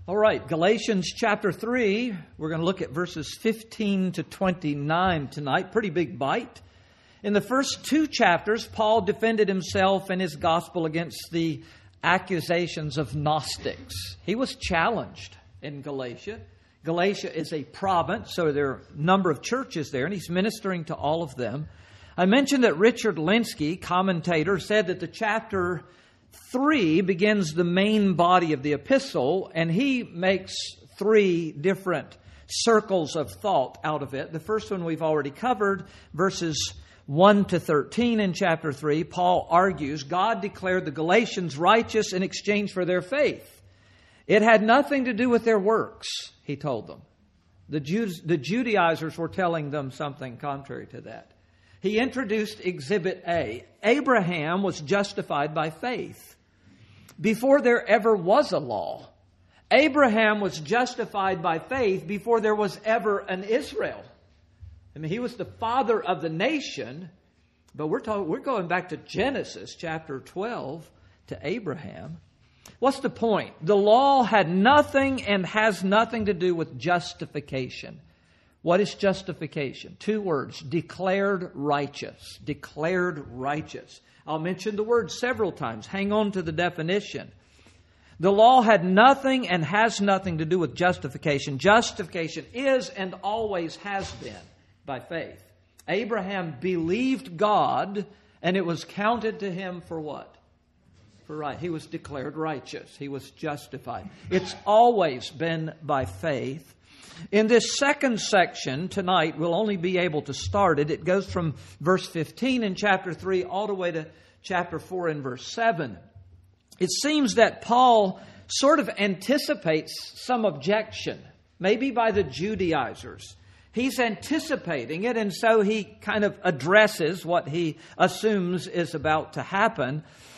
All right, Galatians chapter 3, we're going to look at verses 15 to 29 tonight. Pretty big bite. In the first two chapters, Paul defended himself and his gospel against the accusations of Gnostics. He was challenged in Galatia. Galatia is a province, so there are a number of churches there, and he's ministering to all of them. I mentioned that Richard Lenski, commentator, said that the chapter 3 begins the main body of the epistle, and he makes 3 different circles of thought out of it. The first one we've already covered, verses 1 to 13 in chapter 3. Paul argues God declared the Galatians righteous in exchange for their faith. It had nothing to do with their works, he told them. The Judaizers were telling them something contrary to that. He introduced Exhibit A. Abraham was justified by faith before there ever was a law. Abraham was justified by faith before there was ever an Israel. I mean, he was the father of the nation, but we're going back to Genesis chapter 12 to Abraham. What's the point? The law had nothing and has nothing to do with justification. What is justification? 2 words, declared righteous. Declared righteous. I'll mention the word several times. Hang on to the definition. The law had nothing and has nothing to do with justification. Justification is and always has been by faith. Abraham believed God, and it was counted to him for what? For right. He was declared righteous. He was justified. It's always been by faith. In this second section tonight, we'll only be able to start it. It goes from verse 15 in chapter 3 all the way to chapter 4 in verse 7. It seems that Paul sort of anticipates some objection, maybe by the Judaizers. He's anticipating it, and so he kind of addresses what he assumes is about to happen.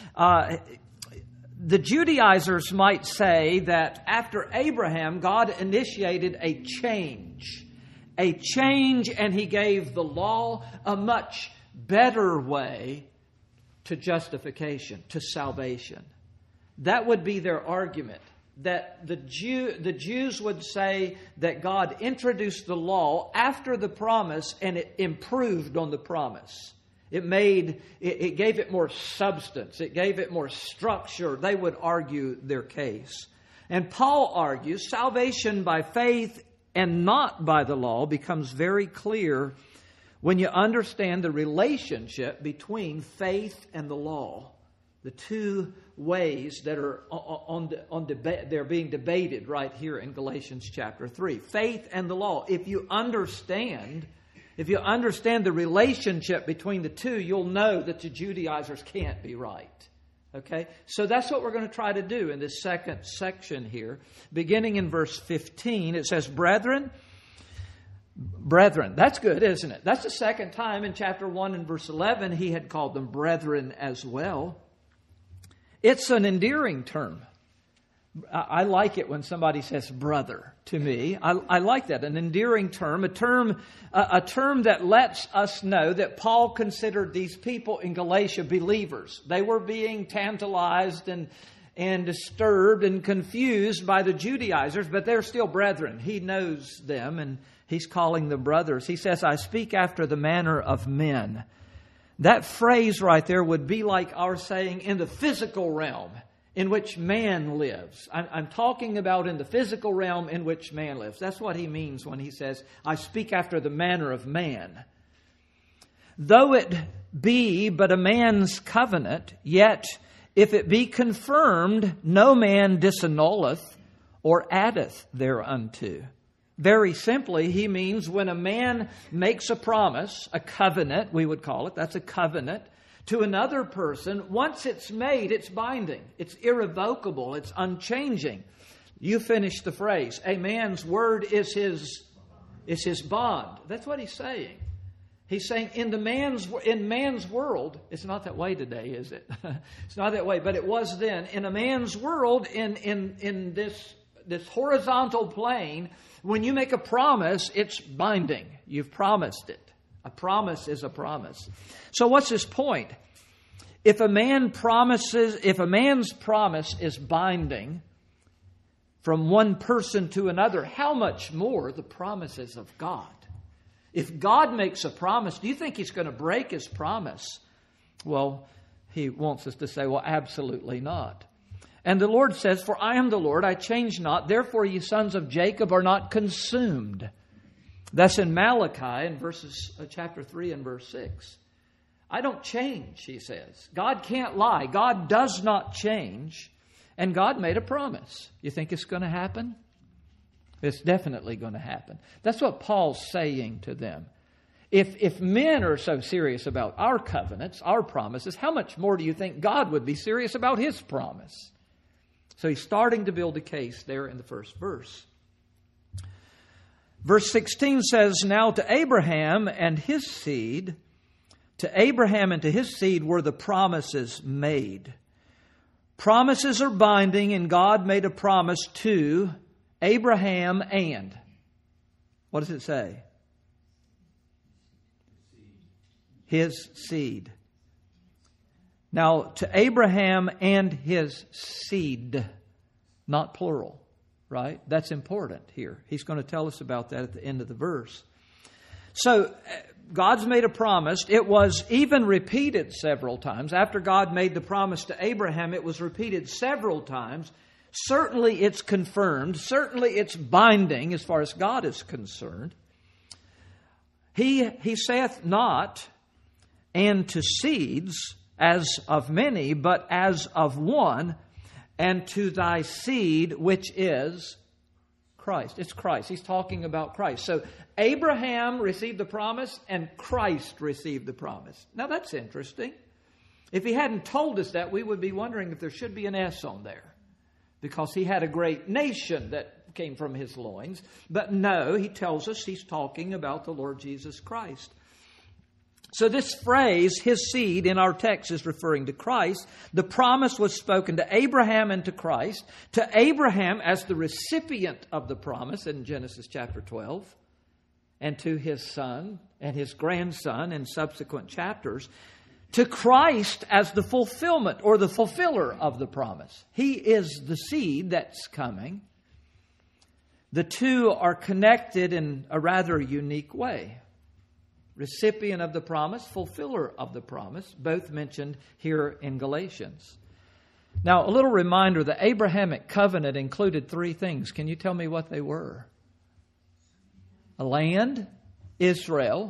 The Judaizers might say that after Abraham, God initiated a change, and He gave the law a much better way to justification, to salvation. That would be their argument, that the Jews would say that God introduced the law after the promise and it improved on the promise. It gave it more substance. It gave it more structure. They would argue their case. And Paul argues salvation by faith and not by the law becomes very clear when you understand the relationship between faith and the law. The two ways that are they're being debated right here in Galatians chapter 3. Faith and the law. If you understand the relationship between the two, you'll know that the Judaizers can't be right. Okay? So that's what we're going to try to do in this second section here. Beginning in verse 15, it says, Brethren, that's good, isn't it? That's the second time in chapter 1 and verse 11 he had called them brethren as well. It's an endearing term. I like it when somebody says brother to me. I like that, an endearing term, a term that lets us know that Paul considered these people in Galatia believers. They were being tantalized and disturbed and confused by the Judaizers, but they're still brethren. He knows them, and he's calling them brothers. He says, I speak after the manner of men. That phrase right there would be like our saying in the physical realm in which man lives. I'm talking about in the physical realm in which man lives. That's what he means when he says, I speak after the manner of man. Though it be but a man's covenant, yet if it be confirmed, no man disannulleth or addeth thereunto. Very simply, he means when a man makes a promise, a covenant, we would call it, that's a covenant, to another person, once it's made, it's binding. It's irrevocable. It's unchanging. You finish the phrase. A man's word is his bond. That's what he's saying. He's saying in man's world, it's not that way today, is it? It's not that way, but it was then. In a man's world, in this horizontal plane, when you make a promise, it's binding. You've promised it. A promise is a promise. So what's his point? If a man's promise is binding, from one person to another, how much more the promises of God? If God makes a promise, do you think He's going to break His promise? Well, He wants us to say, well, absolutely not. And the Lord says, for I am the Lord, I change not. Therefore, ye sons of Jacob are not consumed. That's in Malachi in chapter 3 and verse 6. I don't change, He says. God can't lie. God does not change. And God made a promise. You think it's going to happen? It's definitely going to happen. That's what Paul's saying to them. If men are so serious about our covenants, our promises, how much more do you think God would be serious about His promise? So he's starting to build a case there in the first verse. Verse 16 says, now to Abraham and his seed, were the promises made. Promises are binding, and God made a promise to Abraham and, what does it say? His seed. Now, to Abraham and his seed, not plural, right? That's important here. He's going to tell us about that at the end of the verse. So, God's made a promise. It was even repeated several times. After God made the promise to Abraham, it was repeated several times. Certainly it's confirmed. Certainly it's binding as far as God is concerned. He saith not, and to seeds, as of many, but as of one, and to thy seed, which is Christ. It's Christ. He's talking about Christ. So Abraham received the promise, and Christ received the promise. Now that's interesting. If he hadn't told us that, we would be wondering if there should be an S on there, because he had a great nation that came from his loins. But no, he tells us he's talking about the Lord Jesus Christ. So this phrase, his seed, in our text is referring to Christ. The promise was spoken to Abraham and to Christ. To Abraham as the recipient of the promise in Genesis chapter 12. And to his son and his grandson in subsequent chapters. To Christ as the fulfillment or the fulfiller of the promise. He is the seed that's coming. The two are connected in a rather unique way. Recipient of the promise, fulfiller of the promise, both mentioned here in Galatians. Now, a little reminder, the Abrahamic covenant included three things. Can you tell me what they were? A land, Israel,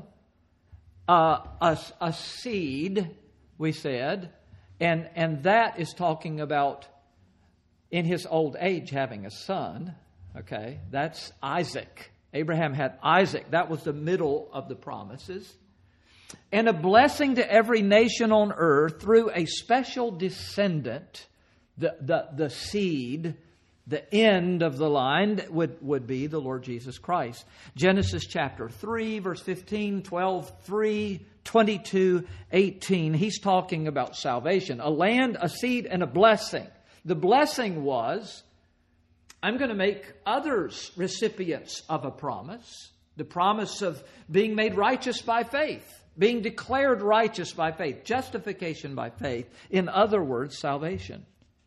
a seed, we said, and that is talking about in his old age having a son. Okay, that's Isaac. Abraham had Isaac. That was the middle of the promises. And a blessing to every nation on earth through a special descendant, the seed, the end of the line would be the Lord Jesus Christ. Genesis chapter 3, verse 15, 12, 3, 22, 18. He's talking about salvation. A land, a seed, and a blessing. The blessing was, I'm going to make others recipients of a promise. The promise of being made righteous by faith. Being declared righteous by faith. Justification by faith. In other words, salvation.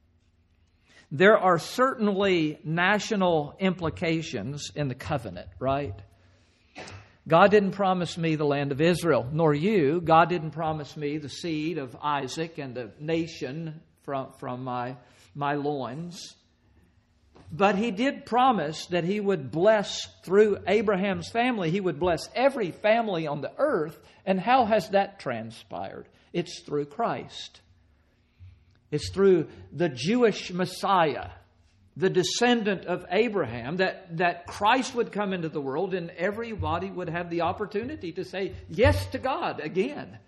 There are certainly national implications in the covenant, right? God didn't promise me the land of Israel, nor you. God didn't promise me the seed of Isaac and a nation from my loins. But He did promise that He would bless through Abraham's family. He would bless every family on the earth. And how has that transpired? It's through Christ. It's through the Jewish Messiah, the descendant of Abraham, that Christ would come into the world and everybody would have the opportunity to say yes to God again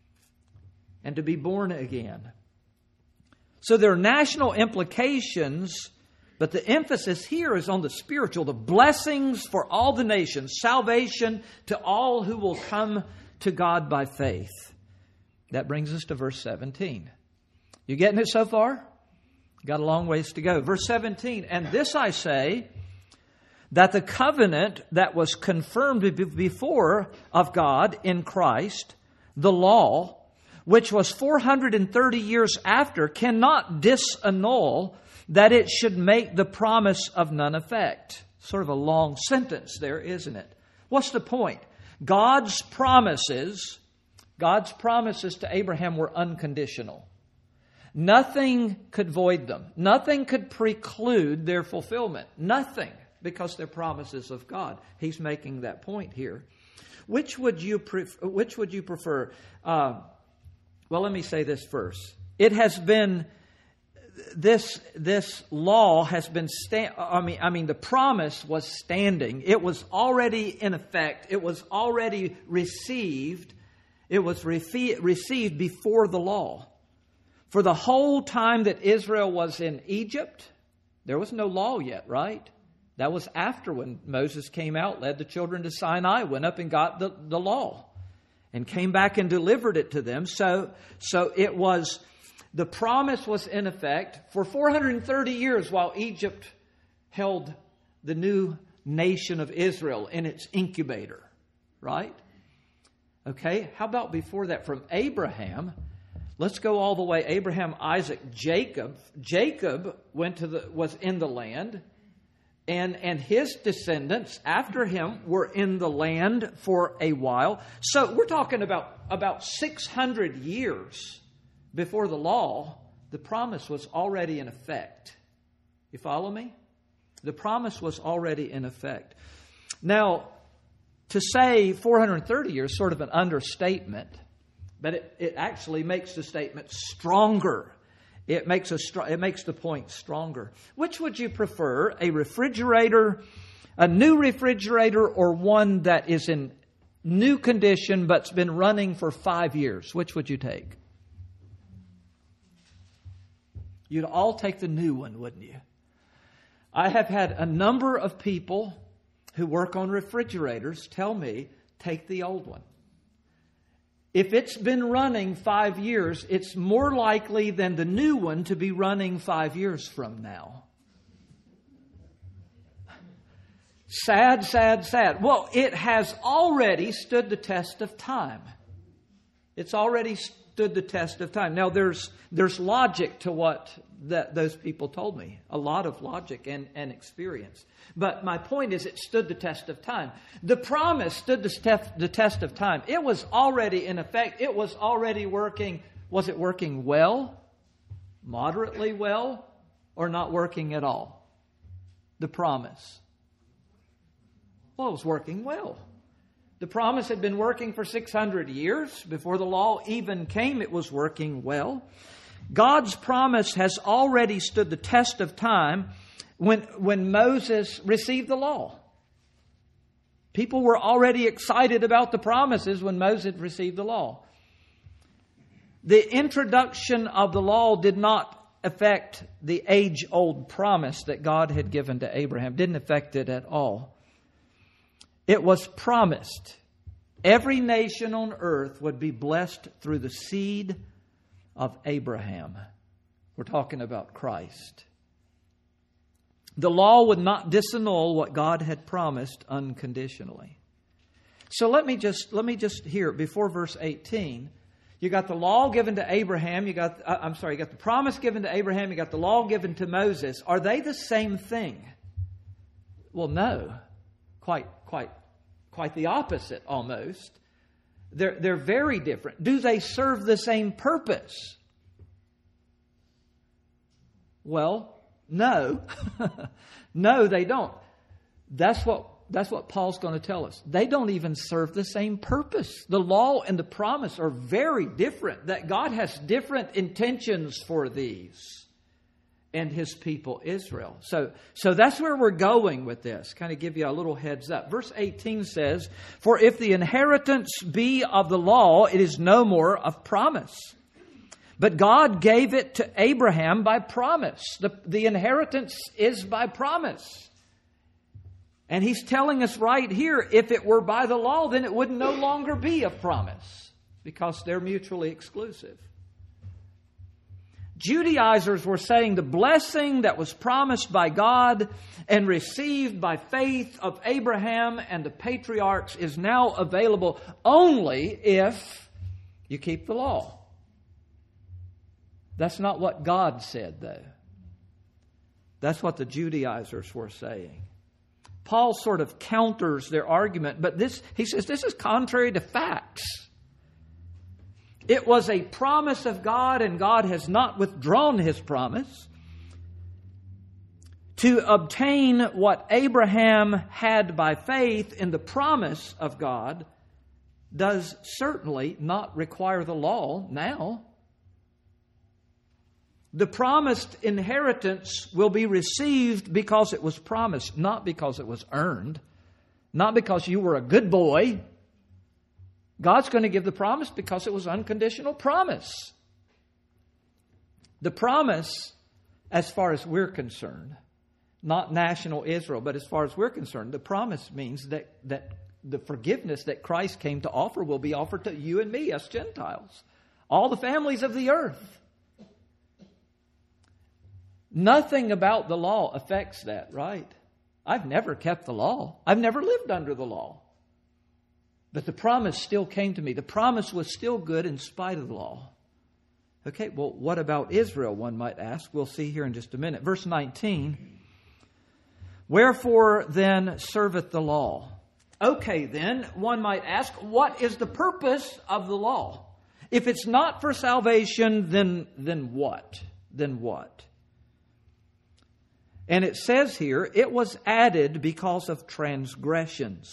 and to be born again. So there are national implications. But the emphasis here is on the spiritual, the blessings for all the nations, salvation to all who will come to God by faith. That brings us to verse 17. You getting it so far? Got a long ways to go. Verse 17, and this I say, that the covenant that was confirmed before of God in Christ, the law, which was 430 years after, cannot disannul that it should make the promise of none effect. Sort of a long sentence there, isn't it? What's the point? God's promises to Abraham were unconditional. Nothing could void them. Nothing could preclude their fulfillment. Nothing, because they're promises of God. He's making that point here. Which would you prefer? Well, let me say this first. It has been this law has been the promise was standing. It was already in effect. It was already received. It was received before the law. For the whole time that Israel was in Egypt, there was no law yet, right? That was after, when Moses came out, led the children to Sinai, went up and got the law, and came back and delivered it to them. So it was, the promise was in effect for 430 years while Egypt held the new nation of Israel in its incubator, right? Okay, how about before that, from Abraham? Let's go all the way. Abraham, Isaac, Jacob. Jacob was in the land, and his descendants after him were in the land for a while. So we're talking about 600 years before the law. The promise was already in effect. You follow me? The promise was already in effect. Now, to say 430 years is sort of an understatement. But it actually makes the statement stronger. It makes the point stronger. Which would you prefer? A refrigerator, a new refrigerator, or one that is in new condition but's been running for 5 years? Which would you take? You'd all take the new one, wouldn't you? I have had a number of people who work on refrigerators tell me, take the old one. If it's been running 5 years, it's more likely than the new one to be running 5 years from now. Sad, sad, sad. Well, it has already stood the test of time. It's already stood the test of time. Now, there's logic to what those people told me. A lot of logic and experience. But my point is, it stood the test of time. The promise stood the test of time. It was already in effect. It was already working. Was it working well? Moderately well? Or not working at all? The promise. Well, it was working well. The promise had been working for 600 years. Before the law even came, it was working well. God's promise has already stood the test of time when Moses received the law. People were already excited about the promises when Moses received the law. The introduction of the law did not affect the age-old promise that God had given to Abraham. Didn't affect it at all. It was promised every nation on earth would be blessed through the seed of Abraham. We're talking about Christ. The law would not disannul what God had promised unconditionally. So let me just here before verse 18. You got the law given to Abraham. You got the promise given to Abraham. You got the law given to Moses. Are they the same thing? Well, no, quite the opposite almost. They're very different. Do they serve the same purpose? Well, no. No, they don't. That's what Paul's going to tell us. They don't even serve the same purpose. The law and the promise are very different. That God has different intentions for these and His people Israel. So that's where we're going with this. Kind of give you a little heads up. Verse 18 says, "For if the inheritance be of the law, it is no more of promise. But God gave it to Abraham by promise." The inheritance is by promise. And He's telling us right here, if it were by the law, then it would no longer be of promise, because they're mutually exclusive. Judaizers were saying the blessing that was promised by God and received by faith of Abraham and the patriarchs is now available only if you keep the law. That's not what God said, though. That's what the Judaizers were saying. Paul sort of counters their argument, but he says this is contrary to facts. It was a promise of God, and God has not withdrawn His promise. To obtain what Abraham had by faith in the promise of God does certainly not require the law now. The promised inheritance will be received because it was promised, not because it was earned, not because you were a good boy. God's going to give the promise because it was unconditional promise. The promise, as far as we're concerned, not national Israel, but as far as we're concerned, the promise means that the forgiveness that Christ came to offer will be offered to you and me, us Gentiles, all the families of the earth. Nothing about the law affects that, right? I've never kept the law. I've never lived under the law. But the promise still came to me. The promise was still good in spite of the law. Okay, well, what about Israel, one might ask? We'll see here in just a minute. Verse 19. Wherefore then serveth the law? Okay, then, one might ask, what is the purpose of the law? If it's not for salvation, then what? Then what? And it says here, it was added because of transgressions.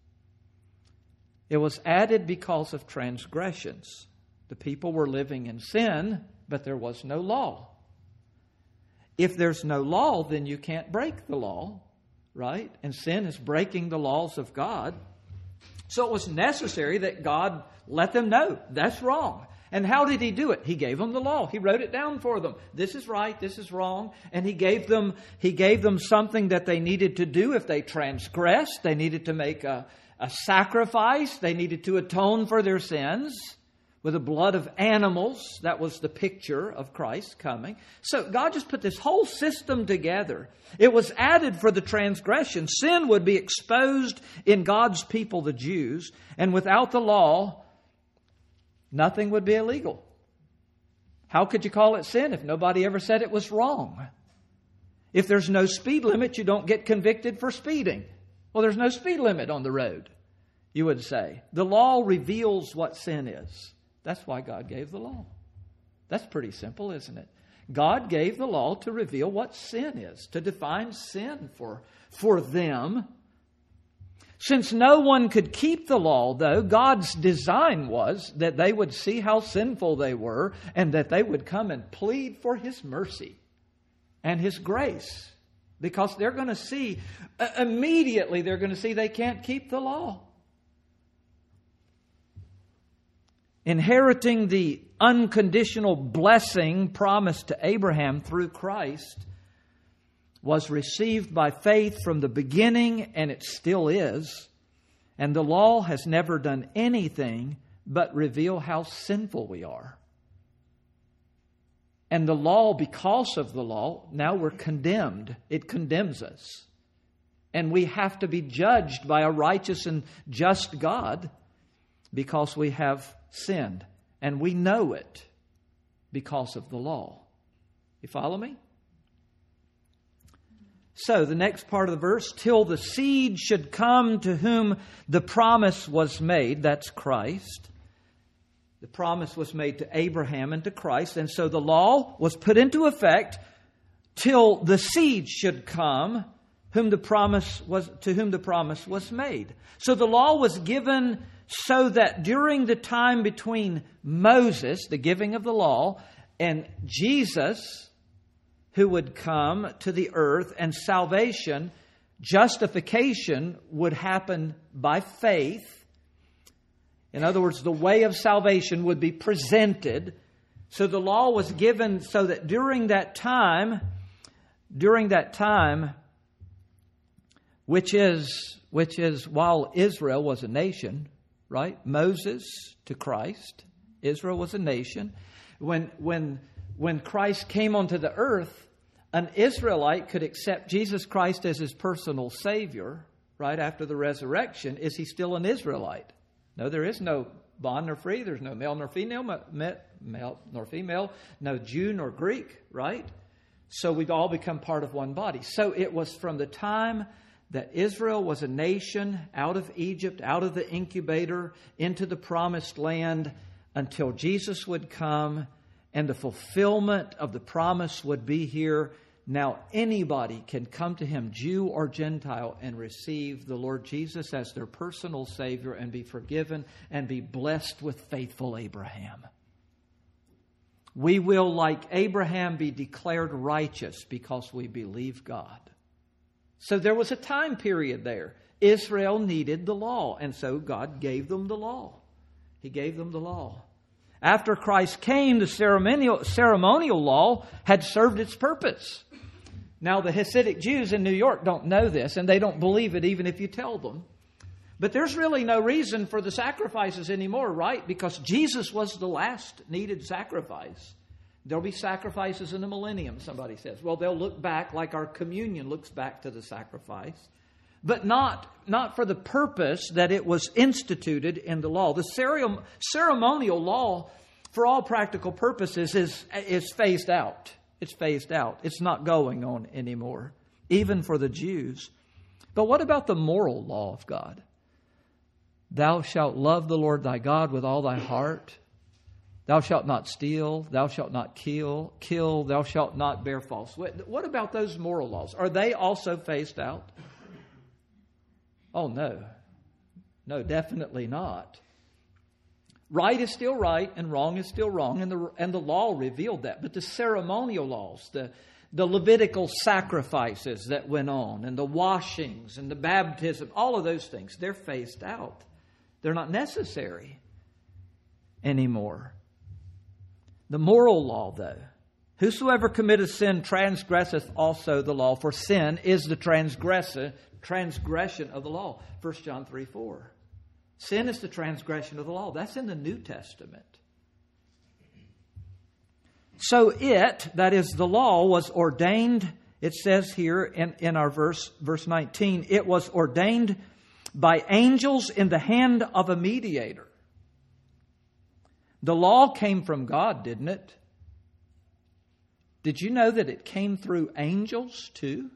It was added because of transgressions. The people were living in sin, but there was no law. If there's no law, then you can't break the law, right? And sin is breaking the laws of God. So it was necessary that God let them know that's wrong. And how did He do it? He gave them the law. He wrote it down for them. This is right, this is wrong. And He gave them something that they needed to do if they transgressed. They needed to make a sacrifice. They needed to atone for their sins with the blood of animals. That was the picture of Christ coming. So God just put this whole system together. It was added for the transgression. Sin would be exposed in God's people, the Jews. And without the law, nothing would be illegal. How could you call it sin if nobody ever said it was wrong? If there's no speed limit, you don't get convicted for speeding. Well, there's no speed limit on the road, you would say. The law reveals what sin is. That's why God gave the law. That's pretty simple, isn't it? God gave the law to reveal what sin is, to define sin for them. Since no one could keep the law, though, God's design was that they would see how sinful they were and that they would come and plead for His mercy and His grace. Because they're going to see, immediately they're going to see they can't keep the law. Inheriting the unconditional blessing promised to Abraham through Christ was received by faith from the beginning, and it still is. And the law has never done anything but reveal how sinful we are. And the law, because of the law, now we're condemned. It condemns us. And we have to be judged by a righteous and just God because we have sinned. And we know it because of the law. You follow me? So, the next part of the verse, till the seed should come to whom the promise was made, that's Christ. The promise was made to Abraham and to Christ, and so the law was put into effect till the seed should come to whom the promise was made. So the law was given so that during the time between Moses, the giving of the law, and Jesus, who would come to the earth, and salvation, justification would happen by faith. In other words, the way of salvation would be presented. So the law was given so that during that time, which is while Israel was a nation, right? Moses to Christ, Israel was a nation. When Christ came onto the earth, an Israelite could accept Jesus Christ as his personal Savior right after the resurrection. Is he still an Israelite? No, there is no bond nor free. There's no male nor female, no Jew nor Greek, right? So we've all become part of one body. So it was from the time that Israel was a nation out of Egypt, out of the incubator, into the promised land, until Jesus would come and the fulfillment of the promise would be here. Now anybody can come to Him, Jew or Gentile, and receive the Lord Jesus as their personal Savior and be forgiven and be blessed with faithful Abraham. We will, like Abraham, be declared righteous because we believe God. So there was a time period there. Israel needed the law, and so God gave them the law. He gave them the law. After Christ came, the ceremonial law had served its purpose. Now, the Hasidic Jews in New York don't know this, and they don't believe it even if you tell them. But there's really no reason for the sacrifices anymore, right? Because Jesus was the last needed sacrifice. There'll be sacrifices in the millennium, somebody says. Well, they'll look back like our communion looks back to the sacrifice. But not for the purpose that it was instituted in the law. The ceremonial law, for all practical purposes, is phased out. It's phased out. It's not going on anymore, even for the Jews. But what about the moral law of God? Thou shalt love the Lord thy God with all thy heart. Thou shalt not steal. Thou shalt not kill. Thou shalt not bear false witness. What about those moral laws? Are they also phased out? Oh, no. No, definitely not. Right is still right and wrong is still wrong, and the law revealed that. But the ceremonial laws, the Levitical sacrifices that went on, and the washings and the baptism, all of those things, they're phased out. They're not necessary anymore. The moral law, though, whosoever committeth sin transgresseth also the law, for sin is the transgression of the law. 1 John 3:4. Sin is the transgression of the law. That's in the New Testament. So that is the law, was ordained, it says here in our verse 19, it was ordained by angels in the hand of a mediator. The law came from God, didn't it? Did you know that it came through angels too?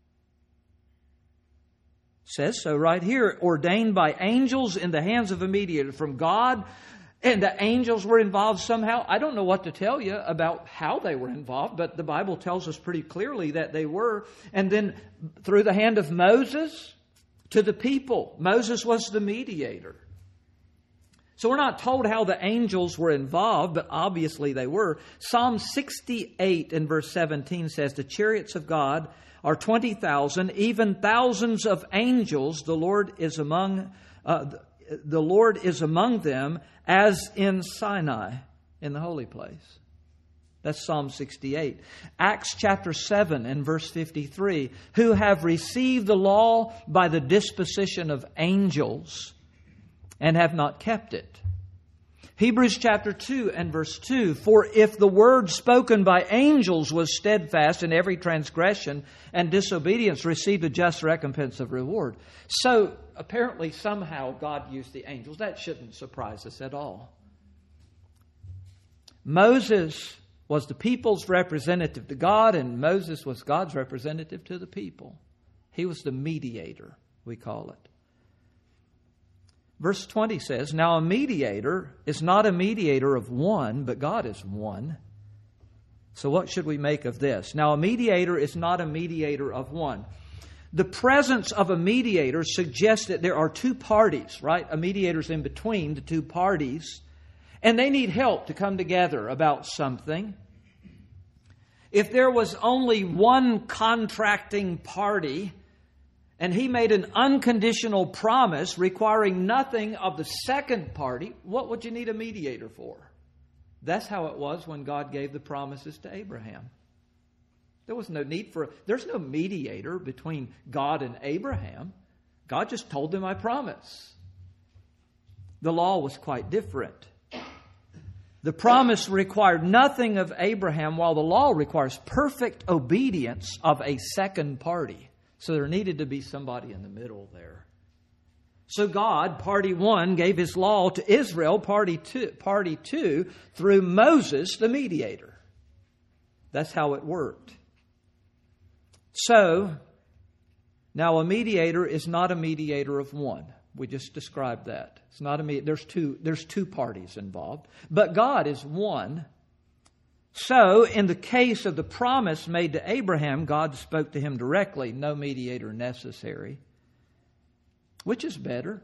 It says so right here, ordained by angels in the hands of a mediator from God, and the angels were involved somehow. I don't know what to tell you about how they were involved, but the Bible tells us pretty clearly that they were. And then through the hand of Moses to the people. Moses was the mediator. So we're not told how the angels were involved, but obviously they were. Psalm 68 in verse 17 says, the chariots of God are 20,000, even thousands of angels. The Lord is among them, as in Sinai, in the holy place. That's Psalm 68. Acts chapter 7 and verse 53, who have received the law by the disposition of angels, and have not kept it. Hebrews chapter 2 and verse 2, for if the word spoken by angels was steadfast, and every transgression and disobedience received a just recompense of reward. So apparently somehow God used the angels. That shouldn't surprise us at all. Moses was the people's representative to God, and Moses was God's representative to the people. He was the mediator, we call it. Verse 20 says, now a mediator is not a mediator of one, but God is one. So what should we make of this? Now a mediator is not a mediator of one. The presence of a mediator suggests that there are two parties, right? A mediator's in between the two parties, and they need help to come together about something. If there was only one contracting party, and he made an unconditional promise requiring nothing of the second party, what would you need a mediator for? That's how it was when God gave the promises to Abraham. There was no need there's no mediator between God and Abraham. God just told them, I promise. The law was quite different. The promise required nothing of Abraham, while the law requires perfect obedience of a second party. So there needed to be somebody in the middle there. So God, party one, gave His law to Israel, party two, through Moses, the mediator. That's how it worked. So, now a mediator is not a mediator of one. We just described that. It's not a there's two parties involved, but God is one. So, in the case of the promise made to Abraham, God spoke to him directly, no mediator necessary. Which is better?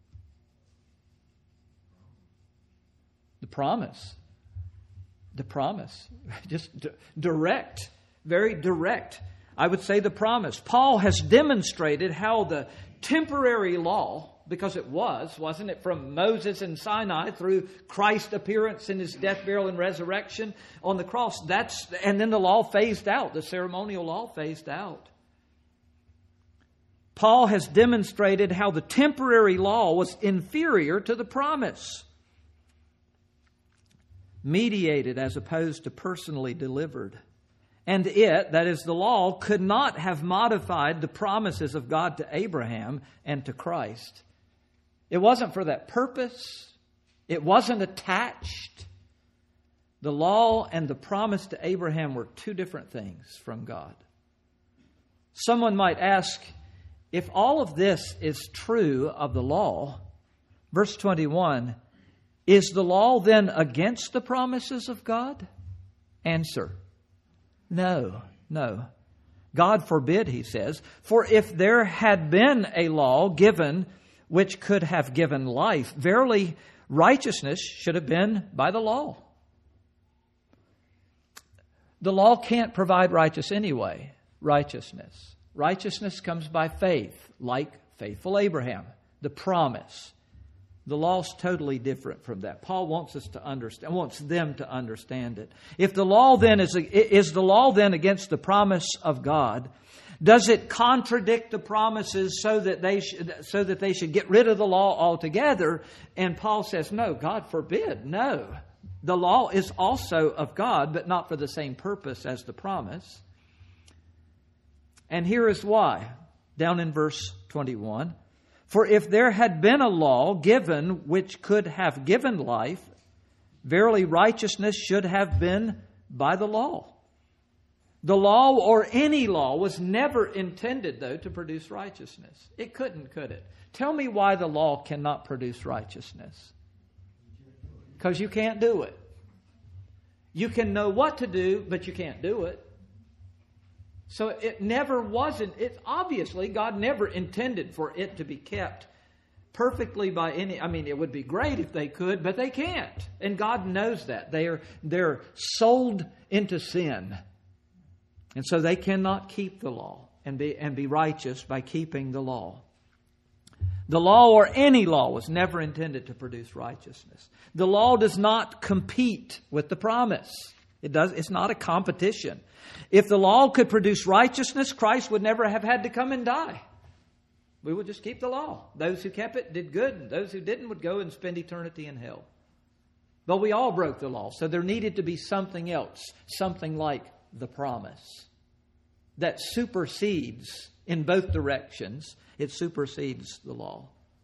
The promise. The promise. Just direct. Very direct. I would say the promise. Paul has demonstrated how the temporary law, because it wasn't it, from Moses and Sinai through Christ's appearance in His death, burial, and resurrection on the cross. And then the law phased out. The ceremonial law phased out. Paul has demonstrated how the temporary law was inferior to the promise. Mediated as opposed to personally delivered. And it, that is the law, could not have modified the promises of God to Abraham and to Christ. It wasn't for that purpose. It wasn't attached. The law and the promise to Abraham were two different things from God. Someone might ask, if all of this is true of the law, verse 21, is the law then against the promises of God? Answer, no. God forbid, he says, for if there had been a law given which could have given life, verily righteousness should have been by the law. The law can't provide righteousness. Righteousness comes by faith, like faithful Abraham, the promise. The law's totally different from that. Paul wants them to understand it. If the law then is the law then against the promise of God, does it contradict the promises so that they should get rid of the law altogether? And Paul says, no, God forbid, no. The law is also of God, but not for the same purpose as the promise. And here is why, down in verse 21. For if there had been a law given which could have given life, verily righteousness should have been by the law. The law or any law was never intended, though, to produce righteousness. It couldn't, could it? Tell me why the law cannot produce righteousness. Because you can't do it. You can know what to do, but you can't do it. So it never wasn't, obviously God never intended for it to be kept perfectly by it would be great if they could, but they can't. And God knows that. They're sold into sin. And so they cannot keep the law and be righteous by keeping the law. The law or any law was never intended to produce righteousness. The law does not compete with the promise. It's not a competition. If the law could produce righteousness, Christ would never have had to come and die. We would just keep the law. Those who kept it did good, and those who didn't would go and spend eternity in hell. But we all broke the law, so there needed to be something else, something like the promise that supersedes in both directions. It supersedes the law.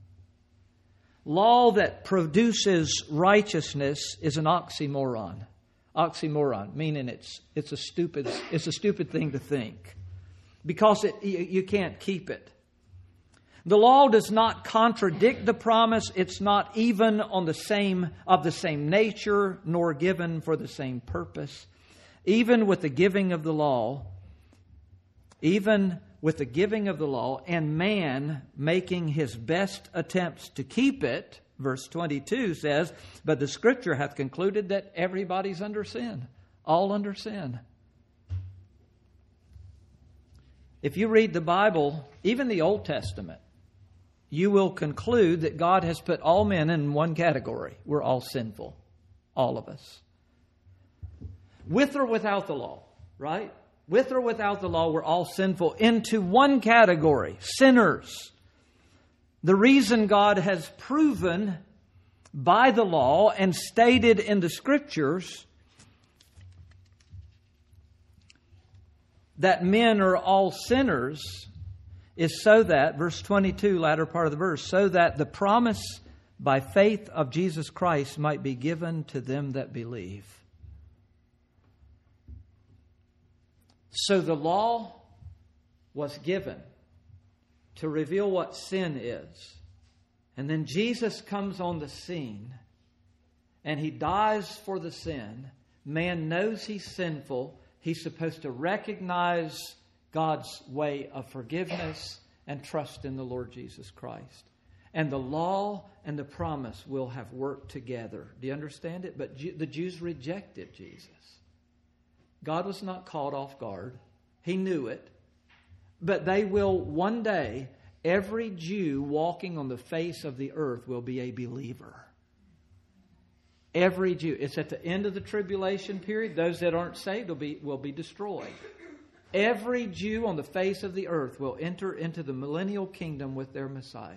Law that produces righteousness is an oxymoron. Oxymoron, meaning it's a stupid thing to think, because you can't keep it. The law does not contradict the promise. It's not even of the same nature, nor given for the same purpose. Even with the giving of the law, and man making his best attempts to keep it, verse 22 says, but the Scripture hath concluded that everybody's under sin, all under sin. If you read the Bible, even the Old Testament, you will conclude that God has put all men in one category. We're all sinful, all of us. With or without the law, right? With or without the law, we're all sinful into one category, sinners. The reason God has proven by the law and stated in the Scriptures that men are all sinners is so that, verse 22, latter part of the verse, so that the promise by faith of Jesus Christ might be given to them that believe. So the law was given to reveal what sin is. And then Jesus comes on the scene and He dies for the sin. Man knows he's sinful. He's supposed to recognize God's way of forgiveness and trust in the Lord Jesus Christ. And the law and the promise will have worked together. Do you understand it? But the Jews rejected Jesus. God was not caught off guard. He knew it. But they will one day, every Jew walking on the face of the earth will be a believer. Every Jew. It's at the end of the tribulation period. Those that aren't saved will be destroyed. Every Jew on the face of the earth will enter into the millennial kingdom with their Messiah.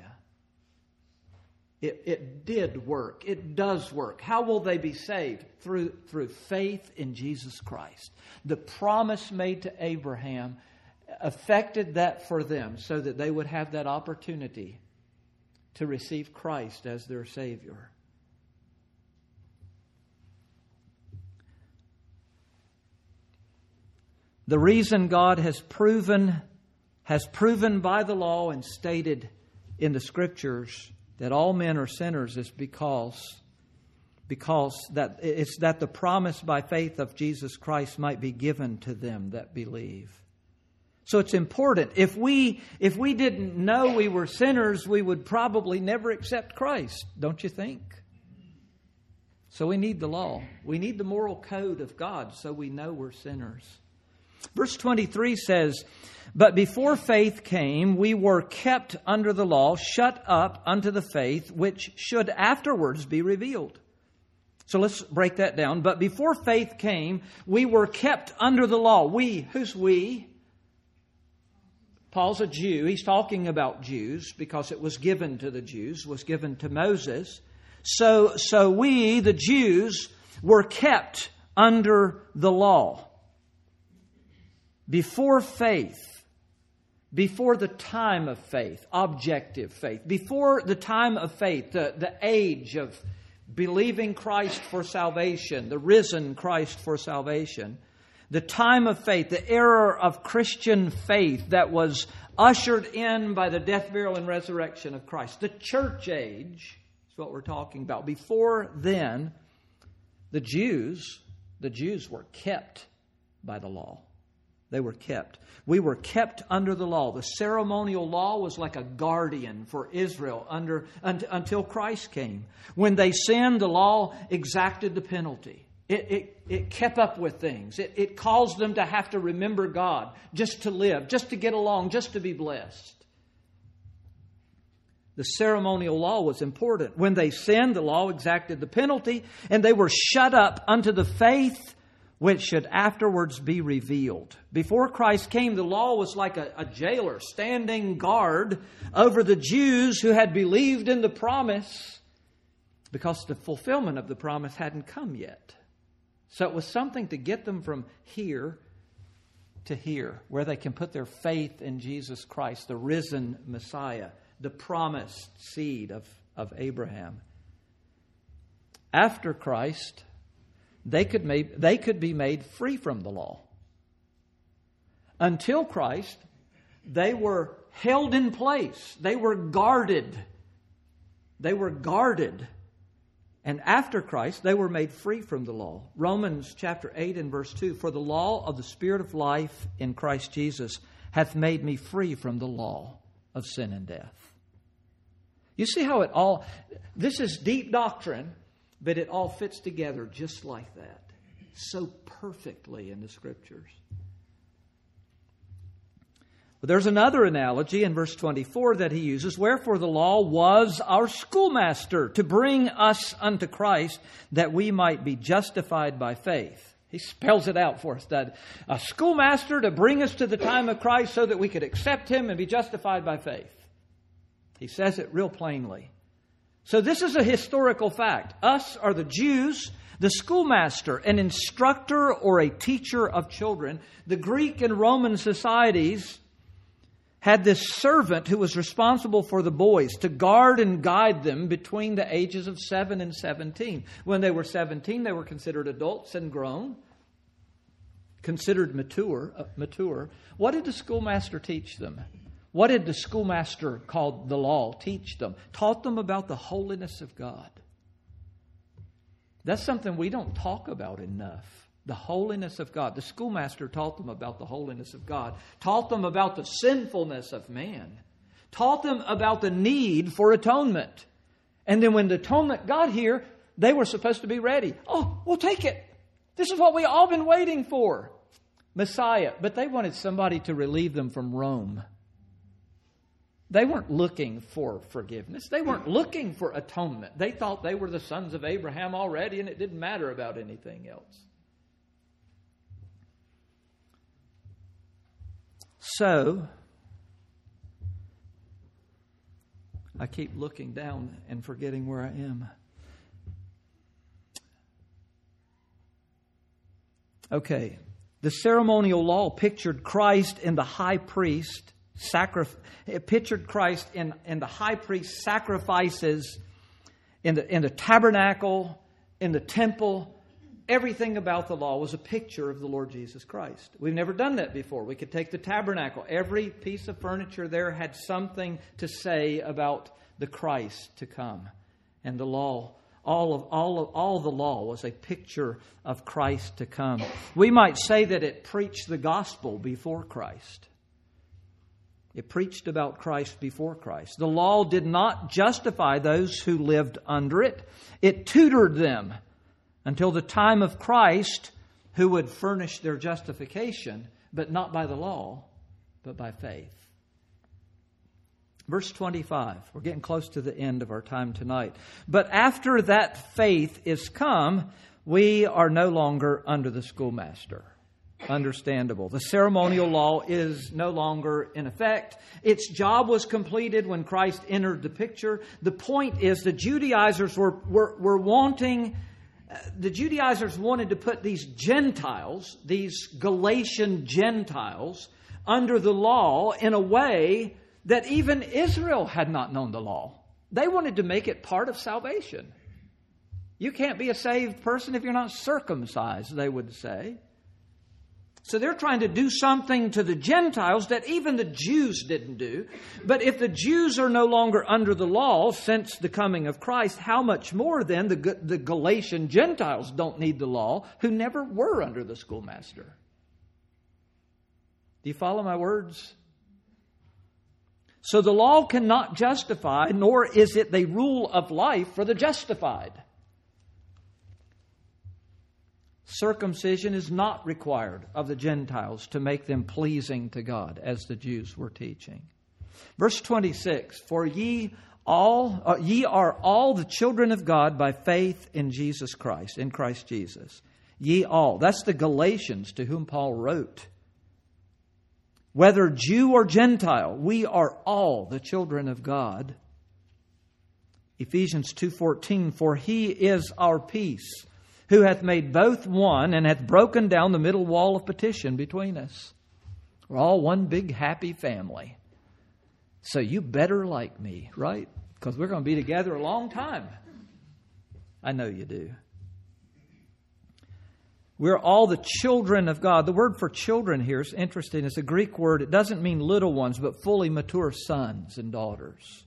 It did work. It does work. How will they be saved? Through faith in Jesus Christ. The promise made to Abraham affected that for them so that they would have that opportunity to receive Christ as their Savior. The reason God has proven by the law and stated in the Scriptures that all men are sinners is because that it's that the promise by faith of Jesus Christ might be given to them that believe. So it's important. If we didn't know we were sinners, we would probably never accept Christ, don't you think? So we need the law. We need the moral code of God so we know we're sinners. Verse 23 says, "But before faith came, we were kept under the law, shut up unto the faith, which should afterwards be revealed." So let's break that down. But before faith came, we were kept under the law. We, who's we? Paul's a Jew. He's talking about Jews because it was given to the Jews, was given to Moses. So we, the Jews, were kept under the law. Before faith, before the time of faith, objective faith, before the time of faith, the age of believing Christ for salvation, the risen Christ for salvation, the time of faith, the era of Christian faith that was ushered in by the death, burial, and resurrection of Christ, the church age is what we're talking about. Before then, the Jews were kept by the law. They were kept. We were kept under the law. The ceremonial law was like a guardian for Israel until Christ came. When they sinned, the law exacted the penalty. It kept up with things. It caused them to have to remember God, just to live, just to get along, just to be blessed. The ceremonial law was important. When they sinned, the law exacted the penalty, and they were shut up unto the faith which should afterwards be revealed. Before Christ came, the law was like a jailer standing guard over the Jews who had believed in the promise because the fulfillment of the promise hadn't come yet. So it was something to get them from here to here, where they can put their faith in Jesus Christ, the risen Messiah, the promised seed of Abraham. After Christ, they could be made free from the law. Until Christ, they were held in place. They were guarded. And after Christ, they were made free from the law. Romans chapter 8 and verse 2, "For the law of the Spirit of life in Christ Jesus hath made me free from the law of sin and death." You see how this is deep doctrine, but it all fits together just like that. So perfectly in the Scriptures. But there's another analogy in verse 24 that he uses. "Wherefore the law was our schoolmaster to bring us unto Christ, that we might be justified by faith." He spells it out for us, that a schoolmaster to bring us to the time of Christ so that we could accept Him and be justified by faith. He says it real plainly. So this is a historical fact. Us are the Jews, the schoolmaster, an instructor or a teacher of children. The Greek and Roman societies had this servant who was responsible for the boys to guard and guide them between the ages of 7 and 17. When they were 17, they were considered adults and grown. considered mature. What did the schoolmaster teach them? What did the schoolmaster called the law teach them? Taught them about the holiness of God. That's something we don't talk about enough. The holiness of God. The schoolmaster taught them about the holiness of God. Taught them about the sinfulness of man. Taught them about the need for atonement. And then when the atonement got here, they were supposed to be ready. Oh, we'll take it. This is what we all been waiting for. Messiah. But they wanted somebody to relieve them from Rome. They weren't looking for forgiveness. They weren't looking for atonement. They thought they were the sons of Abraham already, and it didn't matter about anything else. So, I keep looking down and forgetting where I am. Okay. The ceremonial law pictured Christ in the high priest. It pictured Christ in the high priest sacrifices in the tabernacle, in the temple. Everything about the law was a picture of the Lord Jesus Christ. We've never done that before. We could take the tabernacle. Every piece of furniture there had something to say about the Christ to come. And the law, all the law was a picture of Christ to come. We might say that it preached the gospel before Christ. It preached about Christ before Christ. The law did not justify those who lived under it. It tutored them until the time of Christ, who would furnish their justification, but not by the law, but by faith. Verse 25. We're getting close to the end of our time tonight. But after that faith is come, we are no longer under the schoolmaster. Understandable. The ceremonial law is no longer in effect. Its job was completed when Christ entered the picture. The point is the Judaizers were wanting... The Judaizers wanted to put these Gentiles, these Galatian Gentiles, under the law in a way that even Israel had not known the law. They wanted to make it part of salvation. You can't be a saved person if you're not circumcised, they would say. So they're trying to do something to the Gentiles that even the Jews didn't do. But if the Jews are no longer under the law since the coming of Christ, how much more then the Galatian Gentiles don't need the law, who never were under the schoolmaster. Do you follow my words? So the law cannot justify, nor is it the rule of life for the justified. Circumcision is not required of the Gentiles to make them pleasing to God, as the Jews were teaching. Verse 26, for ye are all the children of God by faith in Jesus Christ, in Christ Jesus. Ye all. That's the Galatians to whom Paul wrote. Whether Jew or Gentile, we are all the children of God. Ephesians 2:14, for he is our peace, who hath made both one, and hath broken down the middle wall of partition between us. We're all one big happy family. So you better like me, right? Because we're going to be together a long time. I know you do. We're all the children of God. The word for children here is interesting. It's a Greek word. It doesn't mean little ones, but fully mature sons and daughters.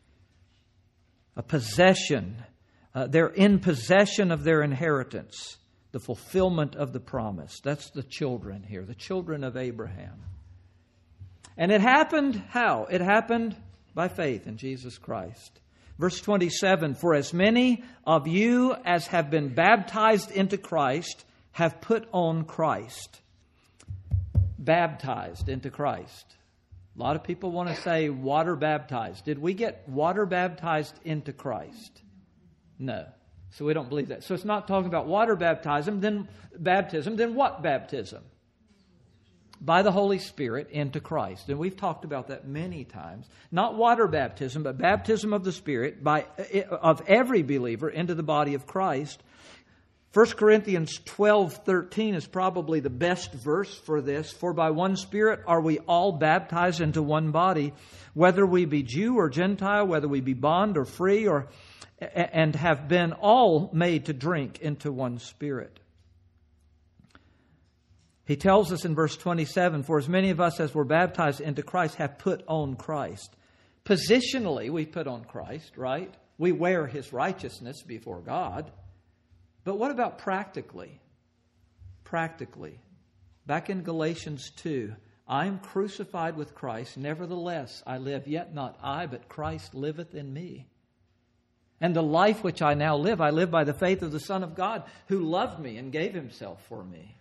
A possession. They're in possession of their inheritance, the fulfillment of the promise. That's the children here, the children of Abraham. And it happened how? It happened by faith in Jesus Christ. Verse 27, for as many of you as have been baptized into Christ have put on Christ. Baptized into Christ. A lot of people want to say water baptized. Did we get water baptized into Christ? No. So we don't believe that. So it's not talking about water baptism, then what baptism? By the Holy Spirit into Christ. And we've talked about that many times. Not water baptism, but baptism of the Spirit of every believer into the body of Christ. 1 Corinthians 12:13 is probably the best verse for this. For by one Spirit are we all baptized into one body, whether we be Jew or Gentile, whether we be bond or free, and have been all made to drink into one Spirit. He tells us in verse 27, for as many of us as were baptized into Christ have put on Christ. Positionally, we put on Christ, right? We wear His righteousness before God. But what about practically? Practically. Back in Galatians 2, I am crucified with Christ, nevertheless I live, yet not I, but Christ liveth in me. And the life which I now live, I live by the faith of the Son of God, who loved me and gave Himself for me.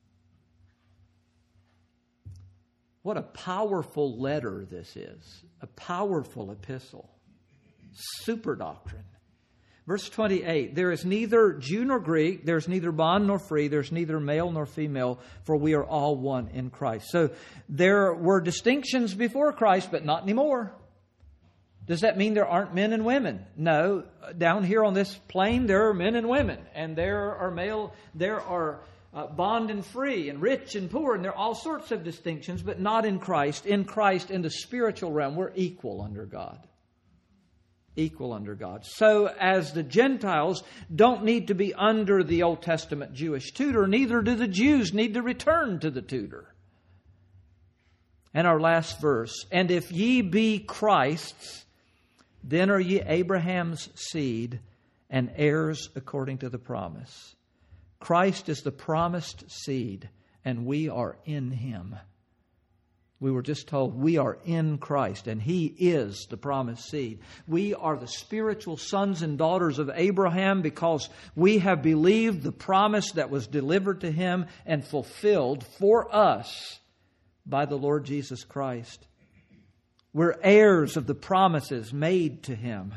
What a powerful letter this is. A powerful epistle. Super doctrine. Verse 28, there is neither Jew nor Greek, there's neither bond nor free, there's neither male nor female, for we are all one in Christ. So there were distinctions before Christ, but not anymore. Does that mean there aren't men and women? No. Down here on this plane, there are men and women, and there are bond and free, and rich and poor, and there are all sorts of distinctions, but not in Christ. In Christ, in the spiritual realm, we're equal under God. Equal under God. So as the Gentiles don't need to be under the Old Testament Jewish tutor, neither do the Jews need to return to the tutor. And our last verse, and if ye be Christ's, then are ye Abraham's seed and heirs according to the promise. Christ is the promised seed, and we are in Him. We were just told we are in Christ, and He is the promised seed. We are the spiritual sons and daughters of Abraham because we have believed the promise that was delivered to him and fulfilled for us by the Lord Jesus Christ. We're heirs of the promises made to Him.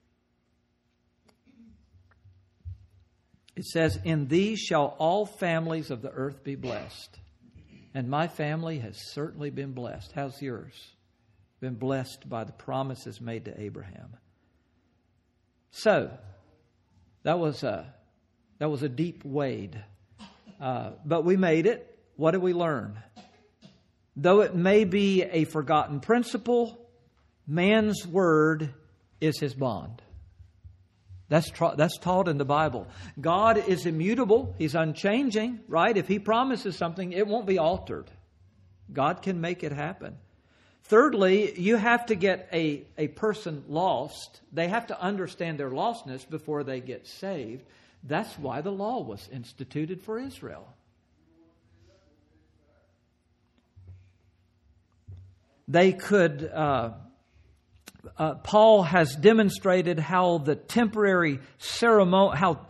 It says, in these shall all families of the earth be blessed. And my family has certainly been blessed. How's yours? Been blessed by the promises made to Abraham. So, that was a deep wade. But we made it. What did we learn? Though it may be a forgotten principle, man's word is his bond. That's taught in the Bible. God is immutable. He's unchanging, right? If He promises something, it won't be altered. God can make it happen. Thirdly, you have to get a person lost. They have to understand their lostness before they get saved. That's why the law was instituted for Israel. They could... Paul has demonstrated how the temporary ceremonial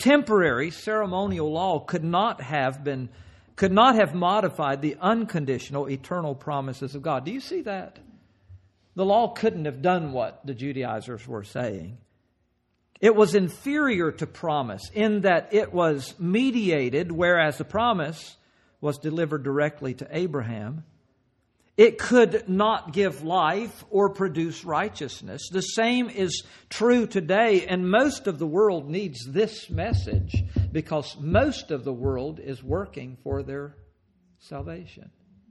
law could not have modified the unconditional eternal promises of God. Do you see that? The law couldn't have done what the Judaizers were saying. It was inferior to promise in that it was mediated, whereas the promise was delivered directly to Abraham. It could not give life or produce righteousness. The same is true today, and most of the world needs this message because most of the world is working for their salvation.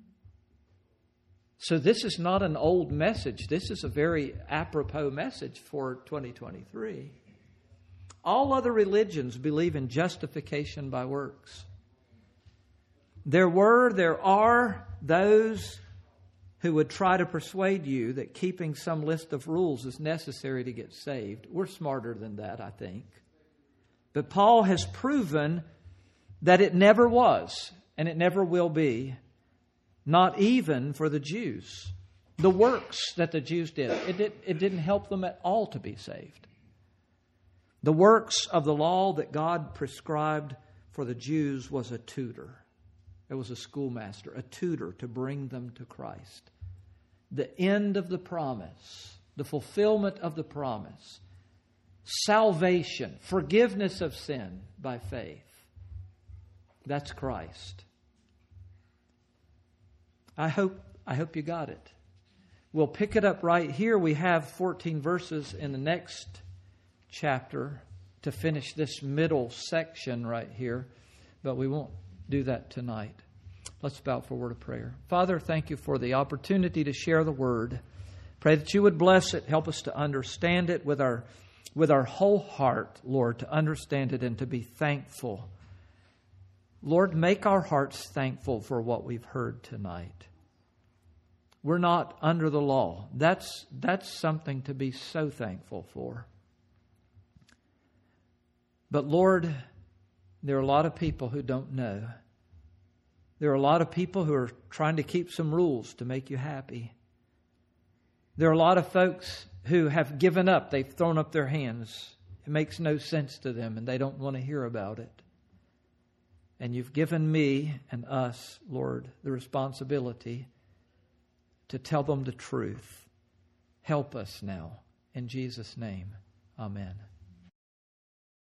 So this is not an old message. This is a very apropos message for 2023. All other religions believe in justification by works. There are those who would try to persuade you that keeping some list of rules is necessary to get saved. We're smarter than that, I think. But Paul has proven that it never was, and it never will be, not even for the Jews. The works that the Jews did, it didn't help them at all to be saved. The works of the law that God prescribed for the Jews was a tutor. It was a schoolmaster, a tutor to bring them to Christ. The end of the promise, the fulfillment of the promise, salvation, forgiveness of sin by faith. That's Christ. I hope you got it. We'll pick it up right here. We have 14 verses in the next chapter to finish this middle section right here, but we won't do that tonight. Let's bow for a word of prayer. Father, thank you for the opportunity to share the word. Pray that you would bless it. Help us to understand it with our whole heart, Lord, to understand it and to be thankful. Lord, make our hearts thankful for what we've heard tonight. We're not under the law. That's something to be so thankful for. But Lord, there are a lot of people who don't know. There are a lot of people who are trying to keep some rules to make you happy. There are a lot of folks who have given up. They've thrown up their hands. It makes no sense to them, and they don't want to hear about it. And you've given me and us, Lord, the responsibility to tell them the truth. Help us now. In Jesus' name, amen.